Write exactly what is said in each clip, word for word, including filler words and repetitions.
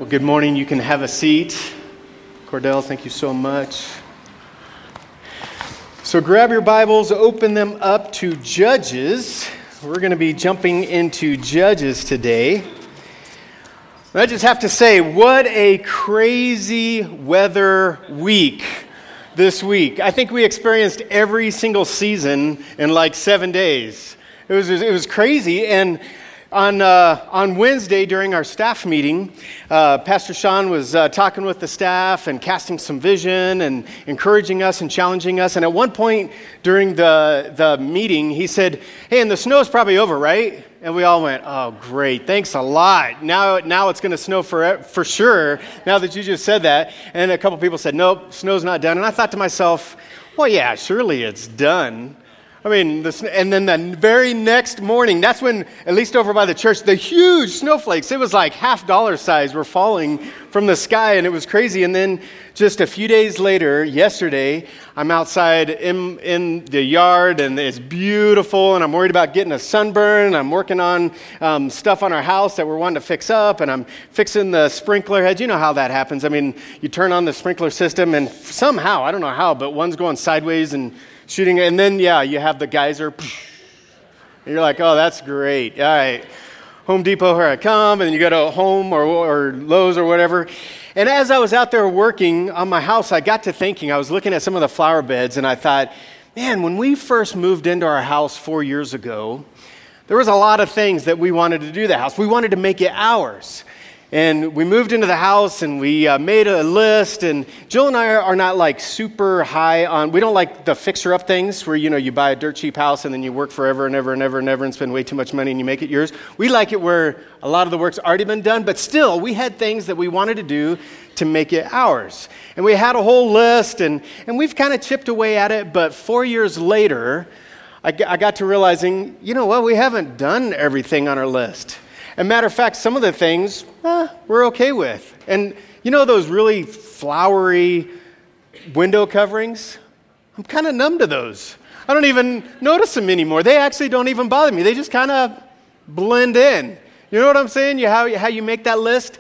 Well, good morning. You can have a seat. Cordell, thank you so much. So grab your Bibles, open them up to Judges. We're going to be jumping into Judges today. I just have to say, what a crazy weather week this week. I think we experienced every single season in like seven days. It was it was crazy. And On uh, on Wednesday during our staff meeting, uh, Pastor Sean was uh, talking with the staff and casting some vision and encouraging us and challenging us. And at one point during the, the meeting, he said, "Hey, and the snow's probably over, right?" And we all went, "Oh, great, thanks a lot. Now now it's going to snow for, for sure, now that you just said that." And a couple people said, "Nope, snow's not done." And I thought to myself, well, yeah, surely it's done. I mean, the, and then the very next morning, that's when, at least over by the church, the huge snowflakes, it was like half dollar size, were falling from the sky, and it was crazy. And then just a few days later, yesterday, I'm outside in, in the yard, and it's beautiful, and I'm worried about getting a sunburn, and I'm working on um, stuff on our house that we're wanting to fix up, and I'm fixing the sprinkler heads. You know how that happens. I mean, you turn on the sprinkler system, and somehow, I don't know how, but one's going sideways and shooting, and then, yeah, you have the geyser, and you're like, oh, that's great. All right, Home Depot, here I come, and then you go to Home or, or Lowe's or whatever. And as I was out there working on my house, I got to thinking, I was looking at some of the flower beds, and I thought, man, when we first moved into our house four years ago, there was a lot of things that we wanted to do to the house. We wanted to make it ours. And we moved into the house, and we uh, made a list, and Jill and I are, are not like super high on, we don't like the fixer-up things where, you know, you buy a dirt cheap house and then you work forever and ever and ever and ever and spend way too much money and you make it yours. We like it where a lot of the work's already been done, but still, we had things that we wanted to do to make it ours. And we had a whole list, and, and we've kind of chipped away at it, but four years later, I, I got to realizing, you know what, we haven't done everything on our list. As a matter of fact, some of the things, eh, we're okay with. And you know those really flowery window coverings? I'm kind of numb to those. I don't even notice them anymore. They actually don't even bother me. They just kind of blend in. You know what I'm saying? You, how, how you make that list?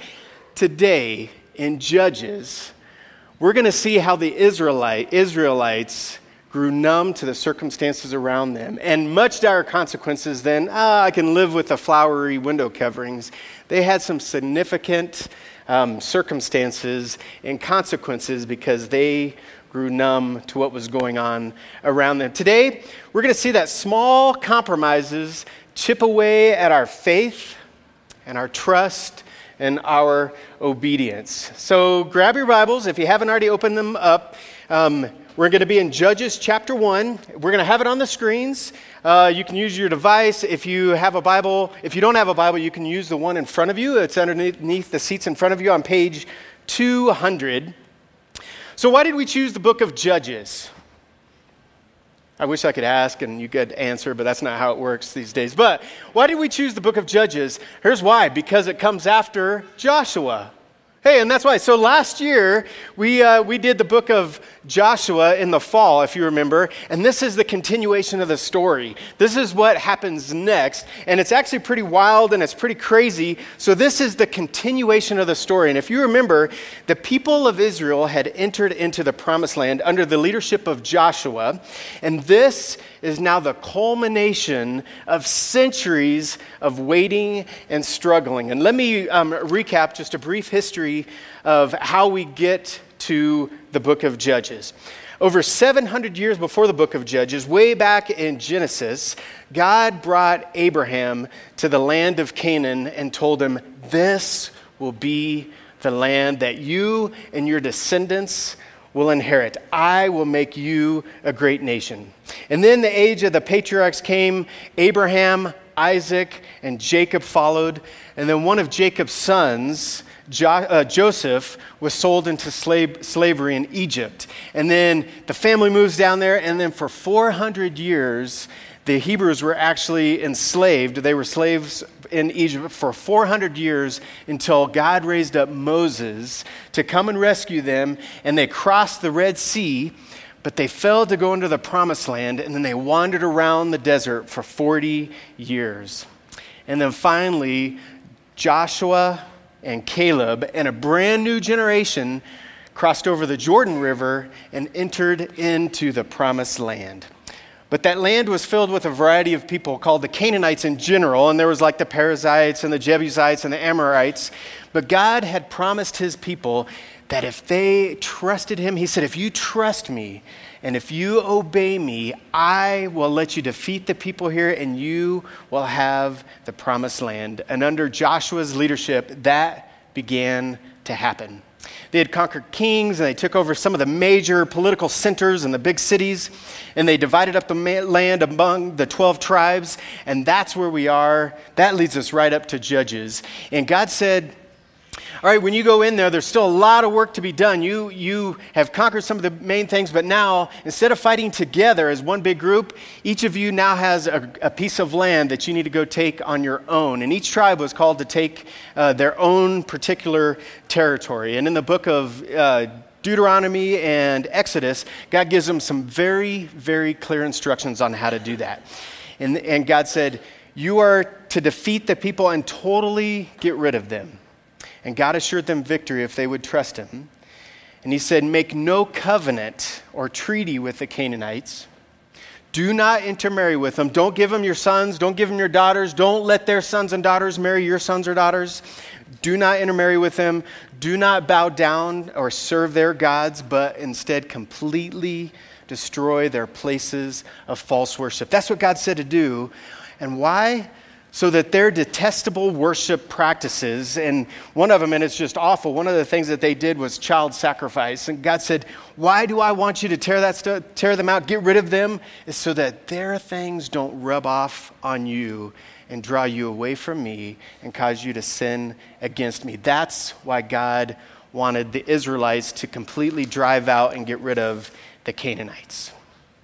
Today, in Judges, we're going to see how the Israelite, Israelites grew numb to the circumstances around them, and much dire consequences than, ah, I can live with the flowery window coverings. They had some significant um, circumstances and consequences because they grew numb to what was going on around them. Today, we're going to see that small compromises chip away at our faith and our trust and our obedience. So grab your Bibles. If you haven't already opened them up, um, we're going to be in Judges chapter one. We're going to have it on the screens. Uh, you can use your device. If you have a Bible, if you don't have a Bible, you can use the one in front of you. It's underneath the seats in front of you on page two hundred. So why did we choose the book of Judges? I wish I could ask and you could answer, but that's not how it works these days. But why did we choose the book of Judges? Here's why. Because it comes after Joshua. Hey, and that's why. So last year, we uh, we did the book of Joshua in the fall, if you remember, and this is the continuation of the story. This is what happens next, and it's actually pretty wild and it's pretty crazy. So this is the continuation of the story. And if you remember, the people of Israel had entered into the promised land under the leadership of Joshua, and this is now the culmination of centuries of waiting and struggling. And let me um, recap just a brief history of how we get to the book of Judges. Over seven hundred years before the book of Judges, way back in Genesis, God brought Abraham to the land of Canaan and told him, this will be the land that you and your descendants will inherit. I will make you a great nation. And then the age of the patriarchs came. Abraham, Isaac, and Jacob followed. And then one of Jacob's sons, Jo- uh, Joseph, was sold into slave- slavery in Egypt. And then the family moves down there, and then for four hundred years, the Hebrews were actually enslaved. They were slaves in Egypt for four hundred years until God raised up Moses to come and rescue them, and they crossed the Red Sea, but they failed to go into the promised land, and then they wandered around the desert for forty years. And then finally, Joshua and Caleb, and a brand new generation crossed over the Jordan River and entered into the promised land. But that land was filled with a variety of people called the Canaanites in general, and there was like the Perizzites and the Jebusites and the Amorites. But God had promised his people that if they trusted him, he said, if you trust me and if you obey me, I will let you defeat the people here and you will have the promised land. And under Joshua's leadership, that began to happen. They had conquered kings, and they took over some of the major political centers and the big cities, and they divided up the land among the twelve tribes, and that's where we are. That leads us right up to Judges. And God said, all right, when you go in there, there's still a lot of work to be done. You, you have conquered some of the main things, but now, instead of fighting together as one big group, each of you now has a, a piece of land that you need to go take on your own. And each tribe was called to take uh, their own particular territory. And in the book of uh, Deuteronomy and Exodus, God gives them some very, very clear instructions on how to do that. And, and God said, you are to defeat the people and totally get rid of them. And God assured them victory if they would trust him. And he said, make no covenant or treaty with the Canaanites. Do not intermarry with them. Don't give them your sons. Don't give them your daughters. Don't let their sons and daughters marry your sons or daughters. Do not intermarry with them. Do not bow down or serve their gods, but instead completely destroy their places of false worship. That's what God said to do. And why? So that their detestable worship practices, and one of them, and it's just awful, one of the things that they did was child sacrifice. And God said, why do I want you to tear that stuff, tear them out, get rid of them? Is so that their things don't rub off on you and draw you away from me and cause you to sin against me. That's why God wanted the Israelites to completely drive out and get rid of the Canaanites.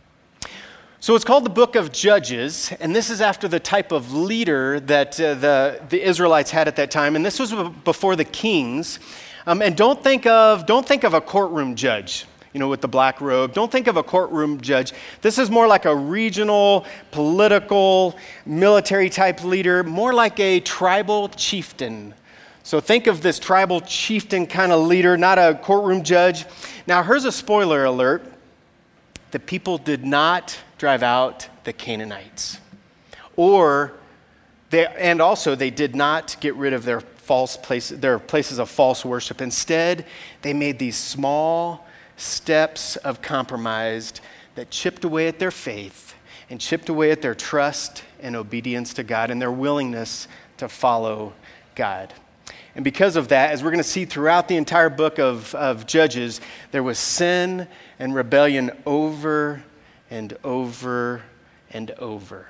So it's called the book of Judges, and this is after the type of leader that uh, the, the Israelites had at that time, and this was before the kings. Um, and don't think of don't think of a courtroom judge, you know, with the black robe. Don't think of a courtroom judge. This is more like a regional, political, military type leader, more like a tribal chieftain. So think of this tribal chieftain kind of leader, not a courtroom judge. Now, here's a spoiler alert. The people did not drive out the Canaanites. Or, they, and also they did not get rid of their false places, their places of false worship. Instead, they made these small steps of compromise that chipped away at their faith and chipped away at their trust and obedience to God and their willingness to follow God. And because of that, as we're going to see throughout the entire book of, of Judges, there was sin and rebellion over and over and over.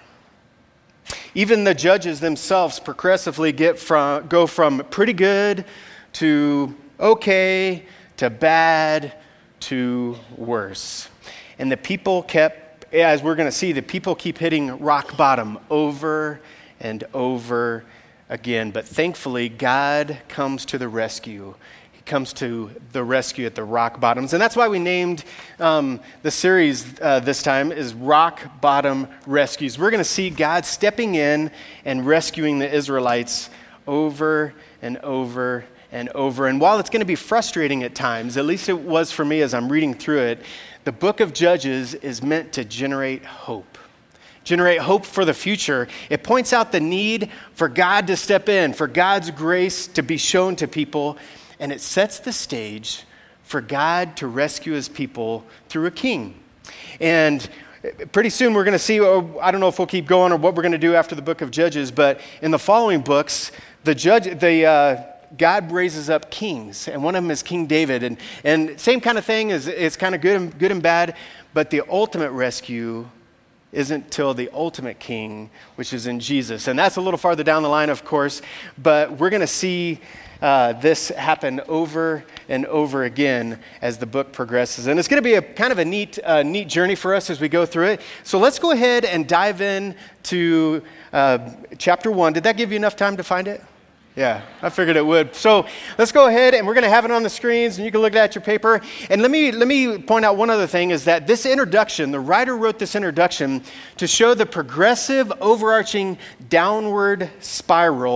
Even the judges themselves progressively get from go from pretty good to okay to bad to worse. And the people kept, as we're going to see, the people keep hitting rock bottom over and over again. But thankfully, God comes to the rescue. He comes to the rescue at the rock bottoms. And that's why we named um, the series uh, this time is Rock Bottom Rescues. We're going to see God stepping in and rescuing the Israelites over and over and over. And while it's going to be frustrating at times, at least it was for me as I'm reading through it, the book of Judges is meant to generate hope. Generate hope for the future. It points out the need for God to step in, for God's grace to be shown to people, and it sets the stage for God to rescue his people through a king. And pretty soon we're going to see, oh, I don't know if we'll keep going or what we're going to do after the book of Judges, but in the following books, the judge, the uh, God raises up kings, and one of them is King David. And, and same kind of thing, is it's kind of good and, good and bad, but the ultimate rescue isn't till the ultimate king, which is in Jesus. And that's a little farther down the line, of course, but we're going to see uh, this happen over and over again as the book progresses. And it's going to be a kind of a neat, uh, neat journey for us as we go through it. So let's go ahead and dive in to uh, chapter one. Did that give you enough time to find it? Yeah, I figured it would. So let's go ahead, and we're going to have it on the screens, and you can look at your paper. And let me let me point out one other thing, is that this introduction, the writer wrote this introduction to show the progressive, overarching downward spiral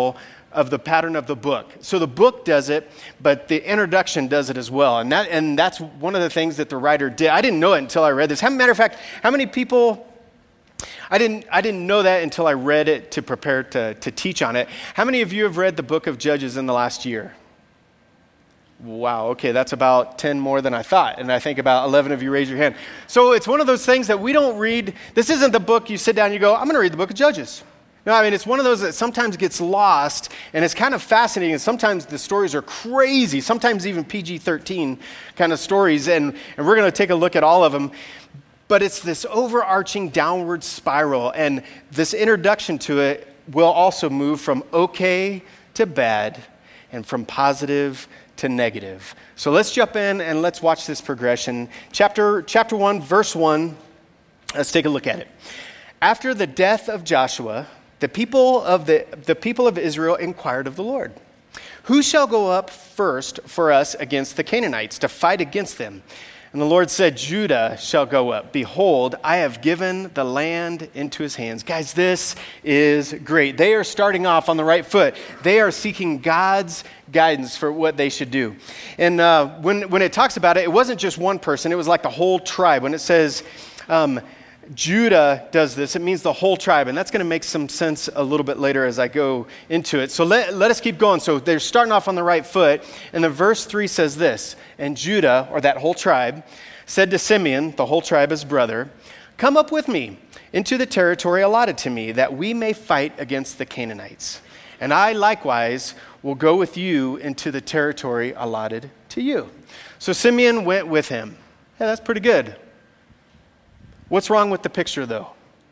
of the pattern of the book. So the book does it, but the introduction does it as well. And that and that's one of the things that the writer did. I didn't know it until I read this. As a matter of fact, how many people, I didn't I didn't know that until I read it to prepare to, to teach on it. How many of you have read the book of Judges in the last year? Wow, okay, that's about ten more than I thought. And I think about eleven of you raise your hand. So it's one of those things that we don't read. This isn't the book you sit down and you go, I'm going to read the book of Judges. No, I mean, it's one of those that sometimes gets lost, and it's kind of fascinating, and sometimes the stories are crazy, sometimes even P G thirteen kind of stories, and, and we're going to take a look at all of them. But it's this overarching downward spiral, and this introduction to it will also move from okay to bad, and from positive to negative. So let's jump in and let's watch this progression. Chapter, chapter one, verse one, let's take a look at it. After the death of Joshua, the people of the, the people of Israel inquired of the Lord, who shall go up first for us against the Canaanites to fight against them? And the Lord said, Judah shall go up. Behold, I have given the land into his hands. Guys, this is great. They are starting off on the right foot. They are seeking God's guidance for what they should do. And uh, when, when it talks about it, it wasn't just one person. It was like the whole tribe. When it says um, Judah does this, it means the whole tribe. And that's going to make some sense a little bit later as I go into it. So let, let us keep going. So they're starting off on the right foot. And the verse three says this, and Judah, or that whole tribe, said to Simeon, the whole tribe his brother, come up with me into the territory allotted to me, that we may fight against the Canaanites. And I likewise will go with you into the territory allotted to you. So Simeon went with him. Yeah, that's pretty good. What's wrong with the picture, though?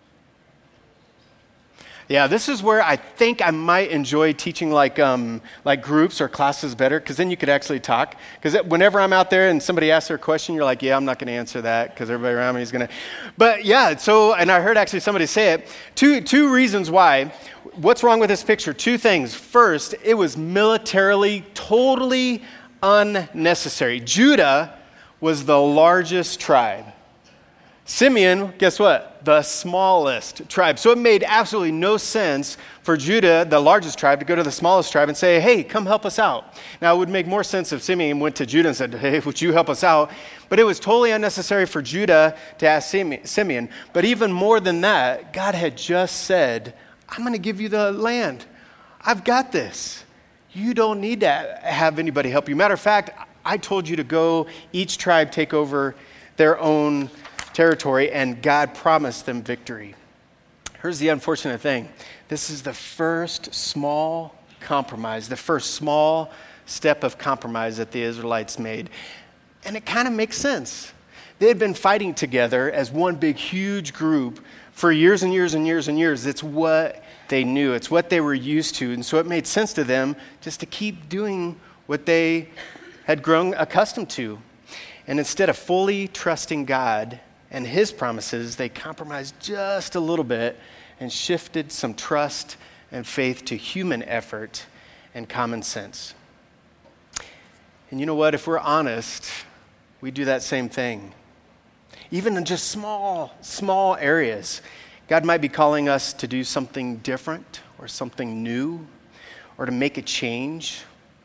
Yeah, this is where I think I might enjoy teaching like um, like groups or classes better, because then you could actually talk. Because whenever I'm out there and somebody asks their question, you're like, yeah, I'm not going to answer that because everybody around me is going to. But yeah, so, and I heard actually somebody say it. Two, two reasons why. What's wrong with this picture? Two things. First, it was militarily totally unnecessary. Judah was the largest tribe. Simeon, guess what? The smallest tribe. So it made absolutely no sense for Judah, the largest tribe, to go to the smallest tribe and say, hey, come help us out. Now, it would make more sense if Simeon went to Judah and said, hey, would you help us out? But it was totally unnecessary for Judah to ask Simeon. But even more than that, God had just said, I'm going to give you the land. I've got this. You don't need to have anybody help you. Matter of fact, I told you to go, each tribe take over their own territory, and God promised them victory. Here's the unfortunate thing. This is the first small compromise, the first small step of compromise that the Israelites made. And it kind of makes sense. They had been fighting together as one big, huge group for years and years and years and years. It's what they knew. It's what they were used to. And so it made sense to them just to keep doing what they had grown accustomed to. And instead of fully trusting God and his promises, they compromised just a little bit and shifted some trust and faith to human effort and common sense. And you know what? If we're honest, we do that same thing. Even in just small, small areas. God might be calling us to do something different or something new or to make a change.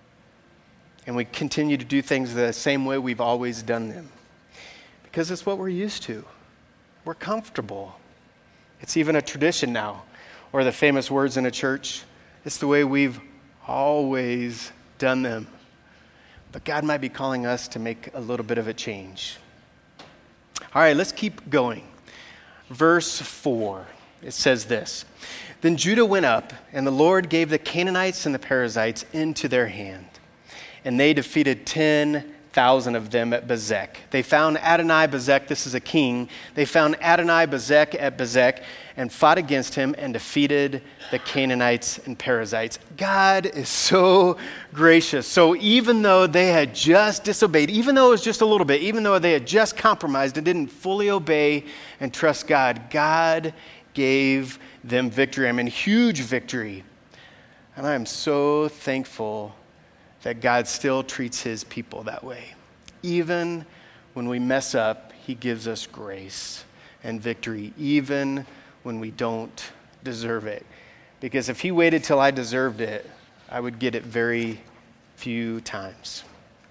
And we continue to do things the same way we've always done them. Because it's what we're used to. We're comfortable. It's even a tradition now. Or the famous words in a church, it's the way we've always done them. But God might be calling us to make a little bit of a change. All right, let's keep going. Verse four, it says this. Then Judah went up, and the Lord gave the Canaanites and the Perizzites into their hand. And they defeated ten thousand of them at Bezek. They found Adonai-Bezek, this is a king. They found Adonai-Bezek at Bezek and fought against him and defeated the Canaanites and Perizzites. God is so gracious. So even though they had just disobeyed, even though it was just a little bit, even though they had just compromised and didn't fully obey and trust God, God gave them victory. I mean, huge victory. And I am so thankful that God still treats his people that way. Even when we mess up, he gives us grace and victory, even when we don't deserve it. Because if he waited till I deserved it, I would get it very few times.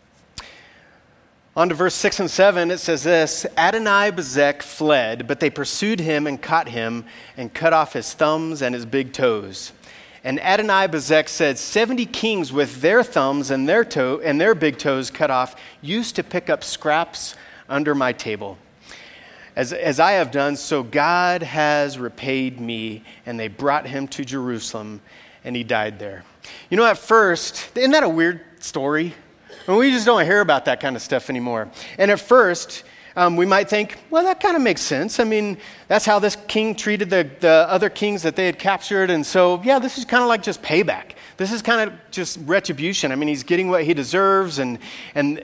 On to verse six and seven, it says this, Adonai-Bezek fled, but they pursued him and caught him and cut off his thumbs and his big toes. And Adonai-Bezek said, seventy kings with their thumbs and their toe and their big toes cut off used to pick up scraps under my table. As, as I have done, so God has repaid me. And they brought him to Jerusalem, and he died there. You know, at first, isn't that a weird story? I mean, we just don't hear about that kind of stuff anymore. And at first, um, we might think, well, that kind of makes sense. I mean, that's how this king treated the, the other kings that they had captured. And so, yeah, this is kind of like just payback. This is kind of just retribution. I mean, he's getting what he deserves. And, and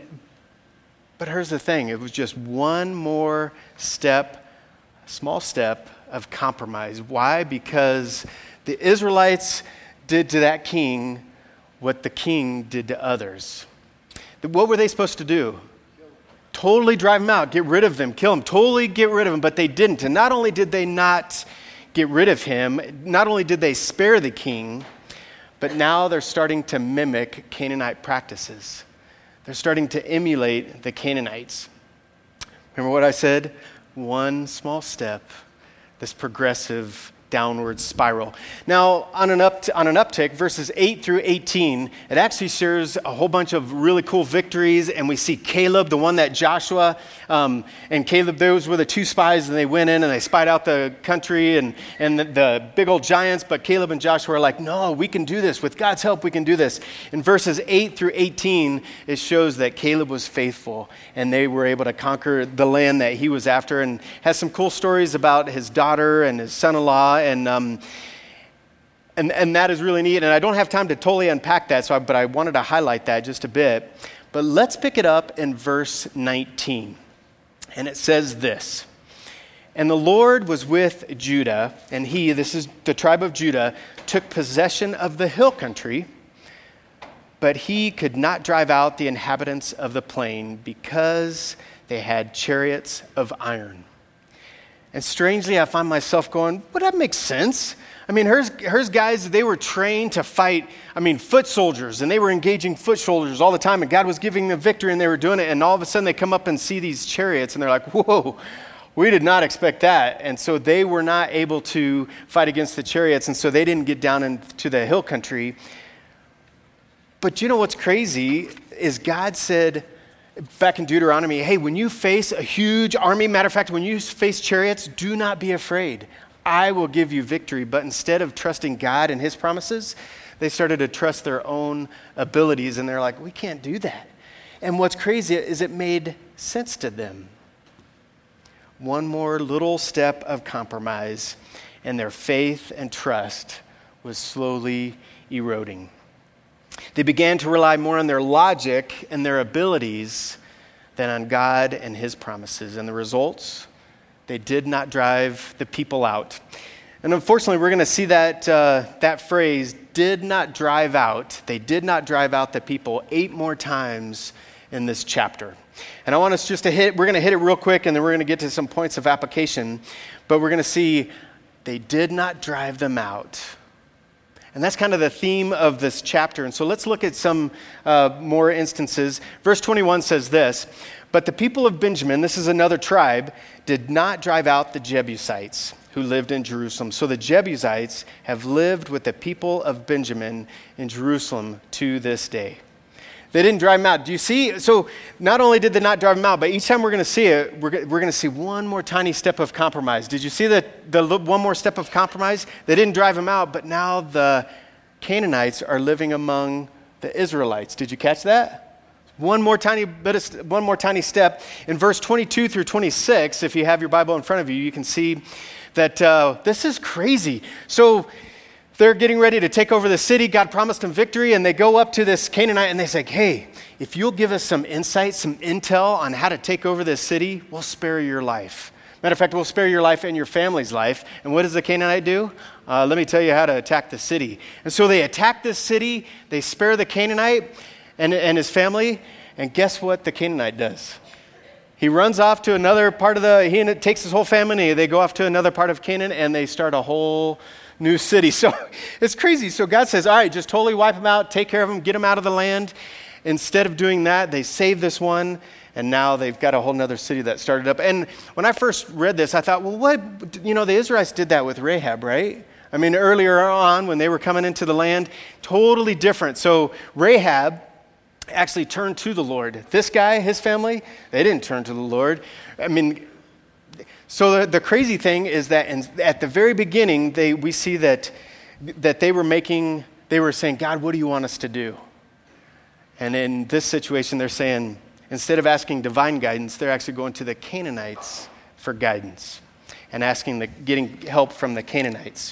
but here's the thing. It was just one more step, small step of compromise. Why? Because the Israelites did to that king what the king did to others. What were they supposed to do? Totally drive them out, get rid of them, kill them, totally get rid of them, but they didn't. And not only did they not get rid of him, not only did they spare the king, but now they're starting to mimic Canaanite practices. They're starting to emulate the Canaanites. Remember what I said? One small step, this progressive downward spiral. Now, on an up on an uptick, verses eight through eighteen, it actually shares a whole bunch of really cool victories, and we see Caleb, the one that Joshua um, and Caleb, those were the two spies, and they went in and they spied out the country and and the, the big old giants. But Caleb and Joshua are like, no, we can do this with God's help. We can do this. In verses eight through eighteen, it shows that Caleb was faithful, and they were able to conquer the land that he was after, and has some cool stories about his daughter and his son-in-law. And um, and and that is really neat. And I don't have time to totally unpack that, so I, but I wanted to highlight that just a bit. But let's pick it up in verse nineteen. And it says this, and the Lord was with Judah, and he, this is the tribe of Judah, took possession of the hill country, but he could not drive out the inhabitants of the plain because they had chariots of iron. And strangely, I find myself going, well, that makes sense. I mean, here's, here's guys, they were trained to fight, I mean, foot soldiers, and they were engaging foot soldiers all the time, and God was giving them victory, and they were doing it, and all of a sudden they come up and see these chariots, and they're like, whoa, we did not expect that. And so they were not able to fight against the chariots, and so they didn't get down into the hill country. But you know what's crazy is God said, back in Deuteronomy, hey, when you face a huge army, matter of fact, when you face chariots, do not be afraid. I will give you victory. But instead of trusting God and his promises, they started to trust their own abilities, and they're like, we can't do that. And what's crazy is it made sense to them. One more little step of compromise, and their faith and trust was slowly eroding. They began to rely more on their logic and their abilities than on God and his promises. And the results, they did not drive the people out. And unfortunately, we're going to see that uh, that phrase, did not drive out, they did not drive out the people eight more times in this chapter. And I want us just to hit, we're going to hit it real quick, and then we're going to get to some points of application. But we're going to see they did not drive them out. And that's kind of the theme of this chapter. And so let's look at some uh, more instances. Verse twenty-one says this, but the people of Benjamin, this is another tribe, did not drive out the Jebusites who lived in Jerusalem. So the Jebusites have lived with the people of Benjamin in Jerusalem to this day. They didn't drive them out. Do you see? So not only did they not drive them out, but each time we're going to see it, we're, we're going to see one more tiny step of compromise. Did you see that the one more step of compromise? They didn't drive them out, but now the Canaanites are living among the Israelites. Did you catch that? One more tiny bit of, one more tiny step. In verse twenty-two through twenty-six, if you have your Bible in front of you, you can see that uh, this is crazy. So they're getting ready to take over the city. God promised them victory, and they go up to this Canaanite, and they say, hey, if you'll give us some insight, some intel on how to take over this city, we'll spare your life. Matter of fact, we'll spare your life and your family's life. And what does the Canaanite do? Uh, let me tell you how to attack the city. And so they attack this city, they spare the Canaanite and, and his family, and guess what the Canaanite does? He runs off to another part of the, he takes his whole family, they go off to another part of Canaan, and they start a whole new city. So it's crazy. So God says, all right, just totally wipe them out, take care of them, get them out of the land. Instead of doing that, they save this one, and now they've got a whole nother city that started up. And when I first read this, I thought, well, what, you know, the Israelites did that with Rahab, right? I mean, earlier on when they were coming into the land, totally different. So Rahab actually turned to the Lord. This guy, his family, they didn't turn to the Lord. I mean, so the, the crazy thing is that in, at the very beginning, they we see that that they were making, they were saying, God, what do you want us to do? And in this situation, they're saying, instead of asking divine guidance, they're actually going to the Canaanites for guidance and asking the, getting help from the Canaanites.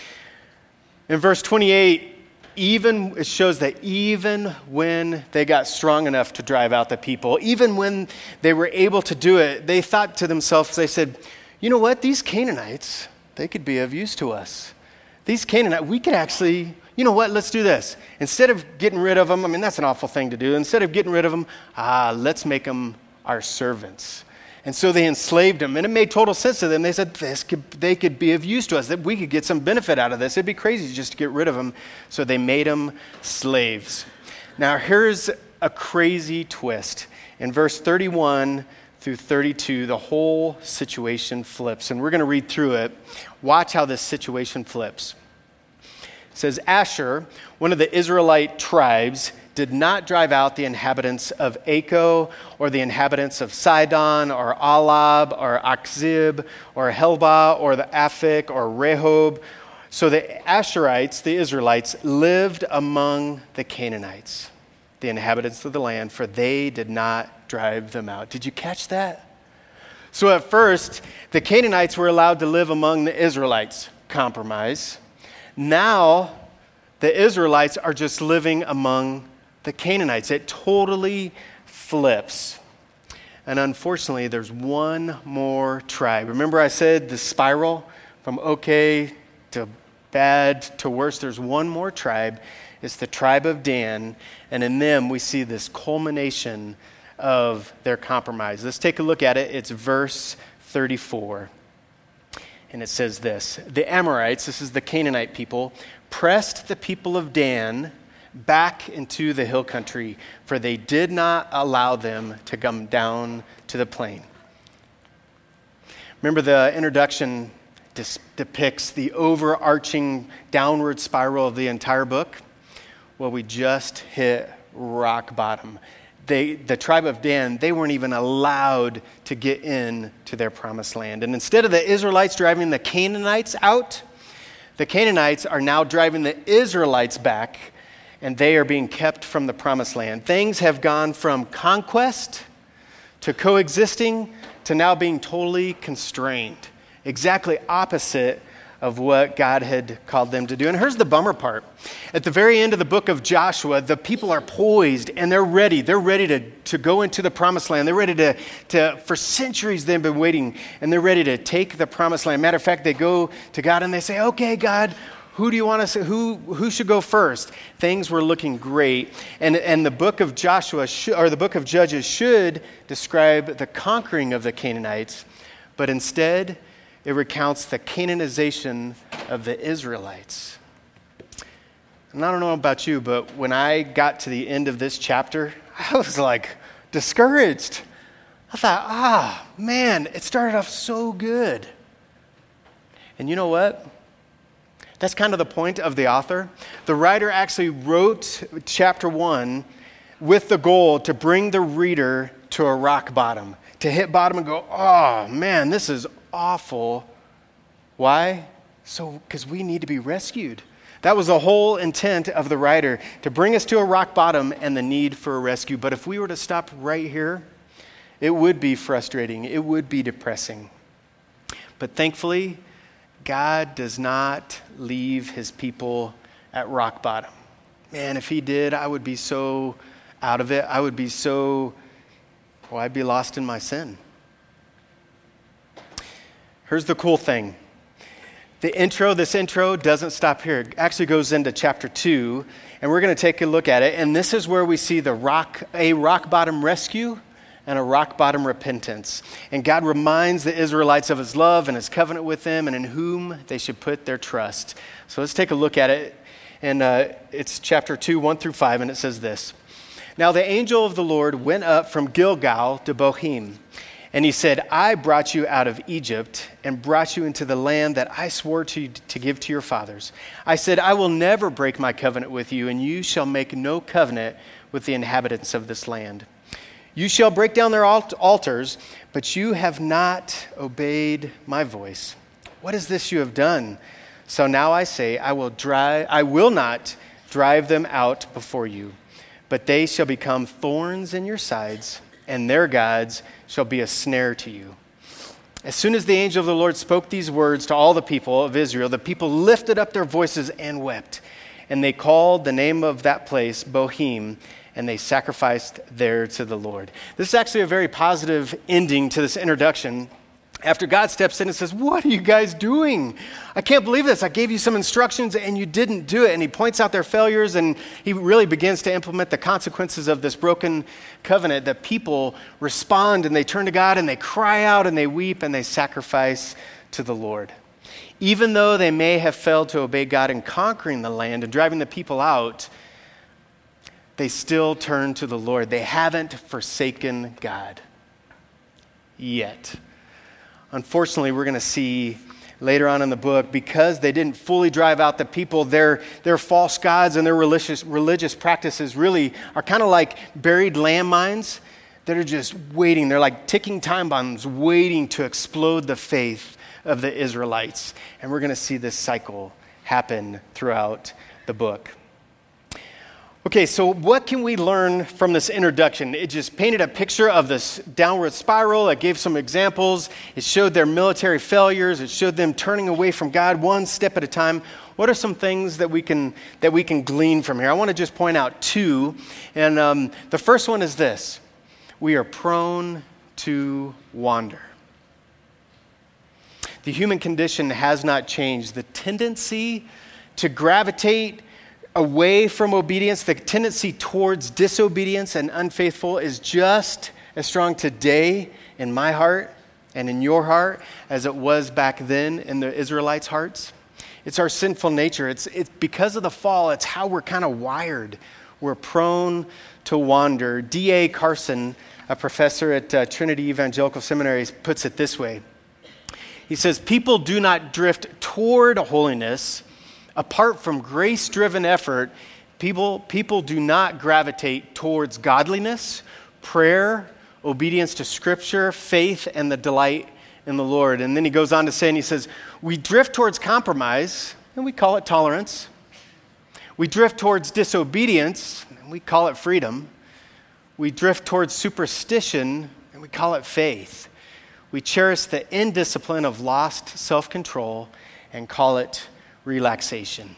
In verse twenty-eight, even it shows that even when they got strong enough to drive out the people, even when they were able to do it, they thought to themselves, they said, you know what, these Canaanites, they could be of use to us. These Canaanites, we could actually, you know what, let's do this. Instead of getting rid of them, I mean, that's an awful thing to do. Instead of getting rid of them, ah, let's make them our servants. And so they enslaved them, and it made total sense to them. They said, this could, they could be of use to us, that we could get some benefit out of this. It'd be crazy just to get rid of them. So they made them slaves. Now, here's a crazy twist. In verse thirty-one through thirty-two, the whole situation flips. And we're going to read through it. Watch how this situation flips. It says, Asher, one of the Israelite tribes, did not drive out the inhabitants of Acco or the inhabitants of Sidon or Alab or Akzib or Helba or the Aphik or Rehob. So the Asherites, the Israelites, lived among the Canaanites, the inhabitants of the land, for they did not drive them out. Did you catch that? So at first, the Canaanites were allowed to live among the Israelites. Compromise. Now, the Israelites are just living among the Canaanites. It totally flips. And unfortunately, there's one more tribe. Remember I said the spiral from okay to bad to worse? There's one more tribe. It's the tribe of Dan. And in them, we see this culmination of their compromise. Let's take a look at it. It's verse thirty-four. And it says this, the Amorites, this is the Canaanite people, pressed the people of Dan back into the hill country, for they did not allow them to come down to the plain. Remember, the introduction dis- depicts the overarching downward spiral of the entire book? Well, we just hit rock bottom. They, the tribe of Dan, they weren't even allowed to get in to their promised land. And instead of the Israelites driving the Canaanites out, the Canaanites are now driving the Israelites back, and they are being kept from the promised land. Things have gone from conquest to coexisting to now being totally constrained. Exactly opposite of what God had called them to do. And here's the bummer part. At the very end of the book of Joshua, the people are poised and they're ready. They're ready to, to go into the promised land. They're ready to, to, for centuries they've been waiting, and they're ready to take the promised land. Matter of fact, they go to God and they say, okay, God, who do you want us, who, who should go first? Things were looking great. And, and the book of Joshua, sh- or the book of Judges should describe the conquering of the Canaanites, but instead, it recounts the Canaanization of the Israelites. And I don't know about you, but when I got to the end of this chapter, I was like discouraged. I thought, ah, man, it started off so good. And you know what? That's kind of the point of the author. The writer actually wrote chapter one with the goal to bring the reader to a rock bottom, to hit bottom and go, oh, man, this is awful. Why? So, because we need to be rescued. That was the whole intent of the writer, to bring us to a rock bottom and the need for a rescue. But if we were to stop right here, it would be frustrating. It would be depressing. But thankfully, God does not leave his people at rock bottom. Man, if he did, I would be so out of it. I would be so, well, I'd be lost in my sin. Here's the cool thing. The intro, this intro doesn't stop here. It actually goes into chapter two, and we're going to take a look at it. And this is where we see the rock, a rock bottom rescue and a rock-bottom repentance. And God reminds the Israelites of his love and his covenant with them and in whom they should put their trust. So let's take a look at it. And uh, it's chapter two, one through five, and it says this. Now the angel of the Lord went up from Gilgal to Bochim, and he said, I brought you out of Egypt and brought you into the land that I swore to, to give to your fathers. I said, I will never break my covenant with you, and you shall make no covenant with the inhabitants of this land. You shall break down their alt- altars, but you have not obeyed my voice. What is this you have done? So now I say, I will drive, I will not drive them out before you, but they shall become thorns in your sides, and their gods shall be a snare to you. As soon as the angel of the Lord spoke these words to all the people of Israel, the people lifted up their voices and wept. And they called the name of that place Bochim, and they sacrificed there to the Lord. This is actually a very positive ending to this introduction. After God steps in and says, what are you guys doing? I can't believe this. I gave you some instructions and you didn't do it. And he points out their failures, and he really begins to implement the consequences of this broken covenant. That people respond and they turn to God and they cry out and they weep and they sacrifice to the Lord. Even though they may have failed to obey God in conquering the land and driving the people out, they still turn to the Lord. They haven't forsaken God yet. Unfortunately, we're going to see later on in the book, because they didn't fully drive out the people, their, their false gods and their religious, religious practices really are kind of like buried landmines that are just waiting. They're like ticking time bombs waiting to explode the faith of the Israelites. And we're going to see this cycle happen throughout the book. Okay, so what can we learn from this introduction? It just painted a picture of this downward spiral. It gave some examples. It showed their military failures. It showed them turning away from God one step at a time. What are some things that we can that we can glean from here? I want to just point out two. And um, the first one is this. We are prone to wander. The human condition has not changed. The tendency to gravitate away from obedience, the tendency towards disobedience and unfaithful is just as strong today in my heart and in your heart as it was back then in the Israelites' hearts. It's our sinful nature. It's, it's because of the fall, it's how we're kind of wired. We're prone to wander. D A Carson, a professor at uh, Trinity Evangelical Seminary, puts it this way. He says, people do not drift toward holiness. Apart from grace-driven effort, people, people do not gravitate towards godliness, prayer, obedience to Scripture, faith, and the delight in the Lord. And then he goes on to say, and he says, we drift towards compromise, and we call it tolerance. We drift towards disobedience, and we call it freedom. We drift towards superstition, and we call it faith. We cherish the indiscipline of lost self-control and call it relaxation.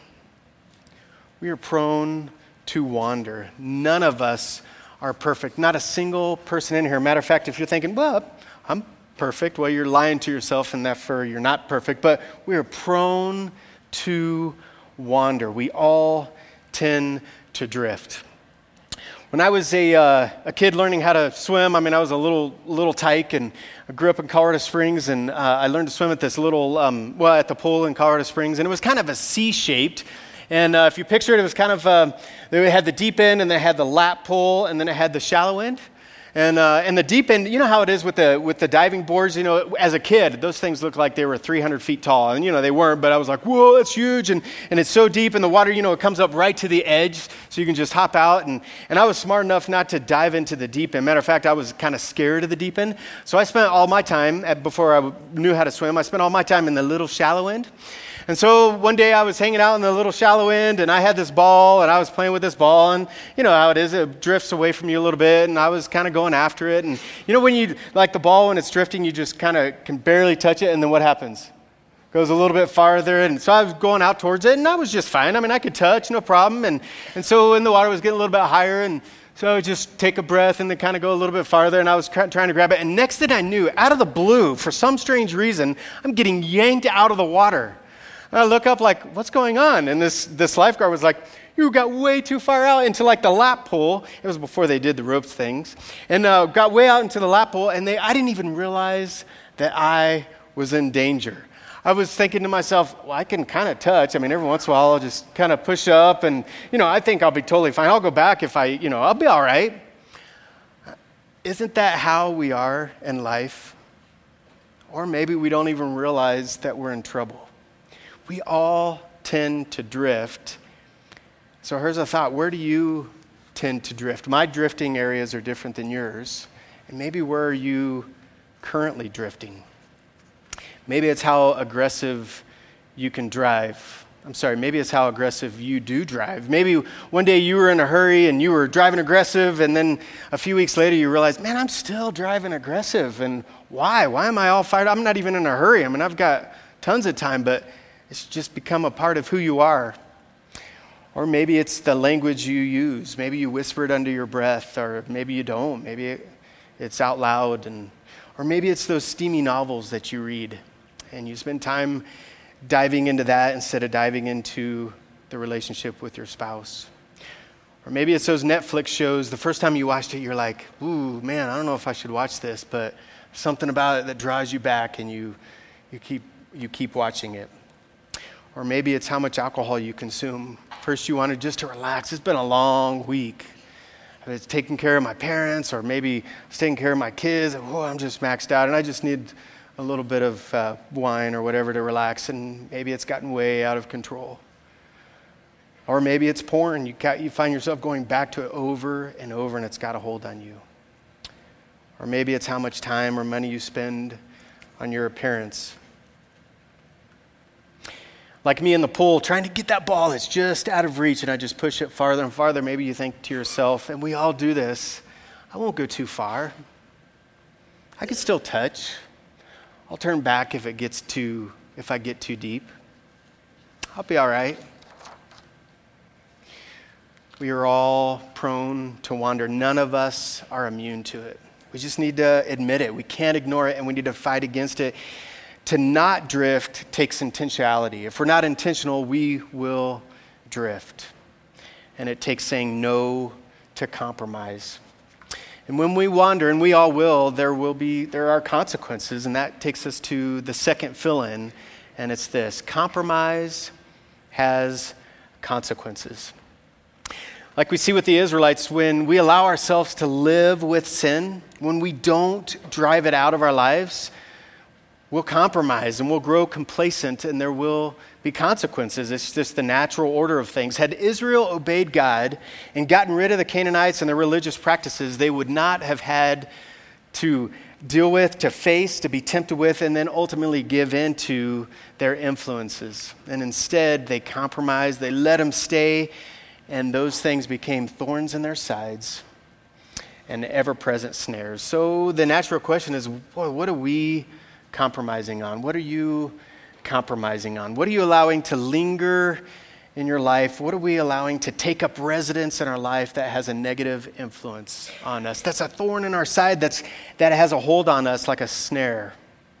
We are prone to wander. None of us are perfect. Not a single person in here. Matter of fact, if you're thinking, well, I'm perfect, well, you're lying to yourself and therefore you're not perfect. But we are prone to wander. We all tend to drift. When I was a uh, a kid learning how to swim, I mean, I was a little little tyke, and I grew up in Colorado Springs, and uh, I learned to swim at this little, um, well, at the pool in Colorado Springs, and it was kind of a C-shaped. And uh, if you picture it, it was kind of, uh, they had the deep end, and they had the lap pool, and then it had the shallow end. And uh, and the deep end, you know how it is with the with the diving boards. You know, as a kid, those things looked like they were three hundred feet tall, and you know they weren't. But I was like, whoa, that's huge, and and it's so deep in the water. You know, it comes up right to the edge, so you can just hop out. And and I was smart enough not to dive into the deep end. Matter of fact, I was kind of scared of the deep end. So I spent all my time at, before I knew how to swim. I spent all my time in the little shallow end. And so one day I was hanging out in the little shallow end, and I had this ball, and I was playing with this ball, and you know how it is, it drifts away from you a little bit, and I was kind of going after it. And you know when you, like the ball, when it's drifting, you just kind of can barely touch it, and then what happens? Goes a little bit farther, and so I was going out towards it, and I was just fine. I mean, I could touch, no problem. And, and so in the water was getting a little bit higher, and so I would just take a breath and then kind of go a little bit farther, and I was trying to grab it. And next thing I knew, out of the blue, for some strange reason, I'm getting yanked out of the water. And I look up like, what's going on? And this, this lifeguard was like, You got way too far out into like the lap pool. It was before they did the ropes things. And uh, got way out into the lap pool, and they, I didn't even realize that I was in danger. I was thinking to myself, well, I can kind of touch. I mean, every once in a while, I'll just kind of push up, and, you know, I think I'll be totally fine. I'll go back if I, you know, I'll be all right. Isn't that how we are in life? Or maybe we don't even realize that we're in trouble. We all tend to drift. So here's a thought. Where do you tend to drift? My drifting areas are different than yours. And maybe where are you currently drifting? Maybe it's how aggressive you can drive. I'm sorry, maybe it's how aggressive you do drive. Maybe one day you were in a hurry and you were driving aggressive, and then a few weeks later you realize, man, I'm still driving aggressive. And why? Why am I all fired up? I'm not even in a hurry. I mean, I've got tons of time, but it's just become a part of who you are. Or maybe it's the language you use. Maybe you whisper it under your breath, or maybe you don't. Maybe it, it's out loud. And or maybe it's those steamy novels that you read, and you spend time diving into that instead of diving into the relationship with your spouse. Or maybe it's those Netflix shows. The first time you watched it, you're like, ooh, man, I don't know if I should watch this, but something about it that draws you back, and you you keep you keep watching it. Or maybe it's how much alcohol you consume. First you wanted just to relax. It's been a long week. I was taking care of my parents, or maybe I was taking care of my kids. Oh, I'm just maxed out, and I just need a little bit of uh, wine or whatever to relax, and maybe it's gotten way out of control. Or maybe it's porn. You, got, you find yourself going back to it over and over, and it's got a hold on you. Or maybe it's how much time or money you spend on your appearance. Like me in the pool, trying to get that ball that's just out of reach, and I just push it farther and farther. Maybe you think to yourself, and we all do this, I won't go too far. I can still touch. I'll turn back if it gets too, if I get too deep. I'll be all right. We are all prone to wander. None of us are immune to it. We just need to admit it. We can't ignore it, and we need to fight against it. To not drift takes intentionality. If we're not intentional, we will drift. And it takes saying no to compromise. And when we wander, and we all will, there will be, there are consequences, and that takes us to the second fill-in, and it's this: compromise has consequences. Like we see with the Israelites, when we allow ourselves to live with sin, when we don't drive it out of our lives, we'll compromise and we'll grow complacent, and there will be consequences. It's just the natural order of things. Had Israel obeyed God and gotten rid of the Canaanites and their religious practices, they would not have had to deal with, to face, to be tempted with, and then ultimately give in to their influences. And instead, they compromised, they let them stay, and those things became thorns in their sides and ever-present snares. So the natural question is, boy, what are we compromising on? What are you compromising on? What are you allowing to linger in your life? What are we allowing to take up residence in our life that has a negative influence on us? That's a thorn in our side that's, that has a hold on us like a snare.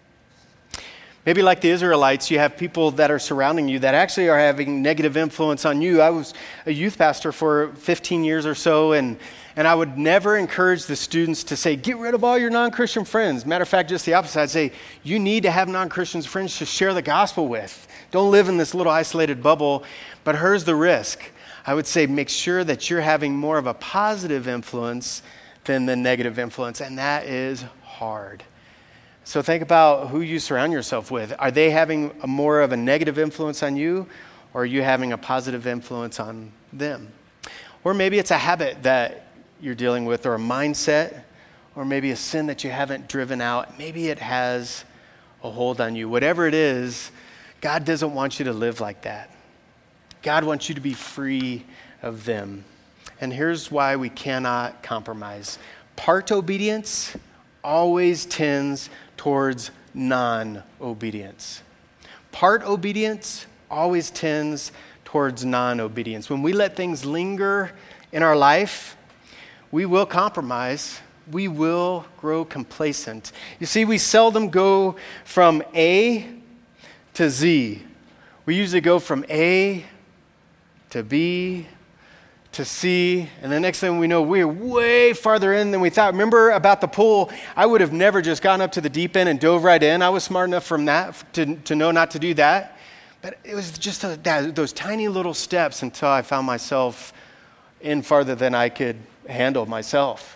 Maybe like the Israelites, you have people that are surrounding you that actually are having negative influence on you. I was a youth pastor for fifteen years or so, and, and I would never encourage the students to say, get rid of all your non-Christian friends. Matter of fact, just the opposite. I'd say, you need to have non-Christian friends to share the gospel with. Don't live in this little isolated bubble. But here's the risk. I would say make sure that you're having more of a positive influence than the negative influence, and that is hard. So think about who you surround yourself with. Are they having a more of a negative influence on you, or are you having a positive influence on them? Or maybe it's a habit that you're dealing with, or a mindset, or maybe a sin that you haven't driven out. Maybe it has a hold on you. Whatever it is, God doesn't want you to live like that. God wants you to be free of them. And here's why we cannot compromise. Part obedience always tends towards non-obedience. Part obedience always tends towards non-obedience. When we let things linger in our life, we will compromise. We will grow complacent. You see, we seldom go from A to Z. We usually go from A to B to see, and the next thing we know, we're way farther in than we thought. Remember about the pool, I would have never just gone up to the deep end and dove right in. I was smart enough from that to, to know not to do that. But it was just a, that, those tiny little steps until I found myself in farther than I could handle myself.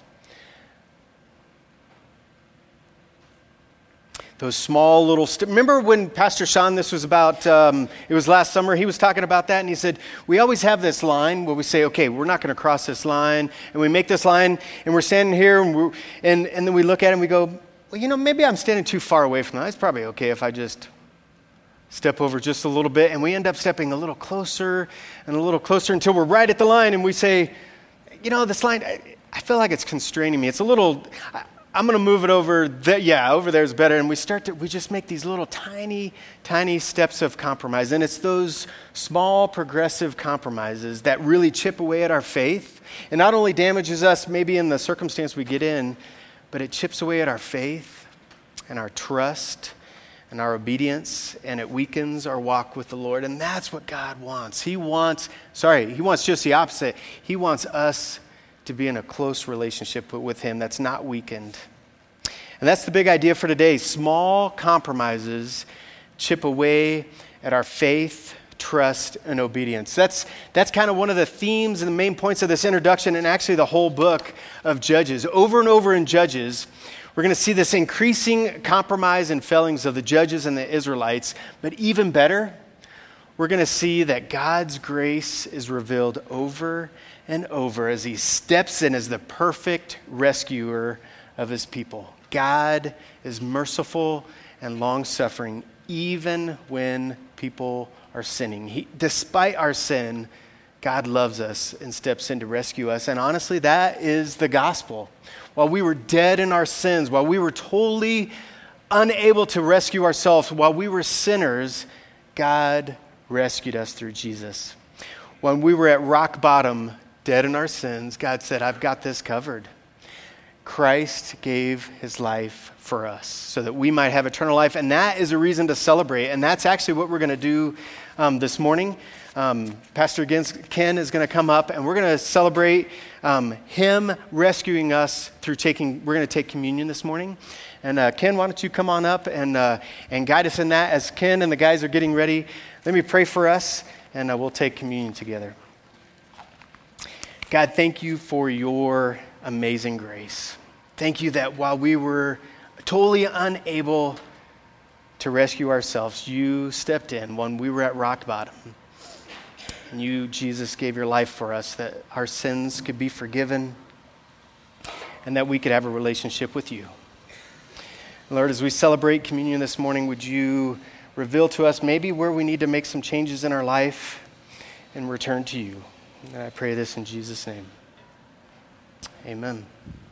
Those small little steps. Remember when Pastor Sean, this was about, um, it was last summer, he was talking about that, and he said, we always have this line where we say, okay, we're not going to cross this line, and we make this line, and we're standing here, and, we're, and, and then we look at it, and we go, well, you know, maybe I'm standing too far away from that. It's probably okay if I just step over just a little bit, and we end up stepping a little closer and a little closer until we're right at the line, and we say, you know, this line, I, I feel like it's constraining me. It's a little... I, I'm going to move it over there. Yeah, over there is better. And we start to, we just make these little tiny, tiny steps of compromise. And it's those small progressive compromises that really chip away at our faith. And not only damages us maybe in the circumstance we get in, but it chips away at our faith and our trust and our obedience. And it weakens our walk with the Lord. And that's what God wants. He wants, sorry, he wants just the opposite. He wants us to be in a close relationship with him that's not weakened. And that's the big idea for today. Small compromises chip away at our faith, trust, and obedience. That's, that's kind of one of the themes and the main points of this introduction and actually the whole book of Judges. Over and over in Judges, we're going to see this increasing compromise and failings of the judges and the Israelites. But even better, we're going to see that God's grace is revealed over and over as he steps in as the perfect rescuer of his people. God is merciful and long-suffering even when people are sinning. He, despite our sin, God loves us and steps in to rescue us. And honestly, that is the gospel. While we were dead in our sins, while we were totally unable to rescue ourselves, while we were sinners, God rescued us through Jesus. When we were at rock bottom, dead in our sins, God said, I've got this covered. Christ gave his life for us so that we might have eternal life. And that is a reason to celebrate. And that's actually what we're going to do um, this morning. Um, Pastor Ken is going to come up and we're going to celebrate um, him rescuing us through taking, we're going to take communion this morning. And uh, Ken, why don't you come on up and, uh, and guide us in that as Ken and the guys are getting ready. Let me pray for us and uh, we'll take communion together. God, thank you for your amazing grace. Thank you that while we were totally unable to rescue ourselves, you stepped in when we were at rock bottom. And you, Jesus, gave your life for us that our sins could be forgiven and that we could have a relationship with you. Lord, as we celebrate communion this morning, would you reveal to us maybe where we need to make some changes in our life and return to you? And I pray this in Jesus' name. Amen.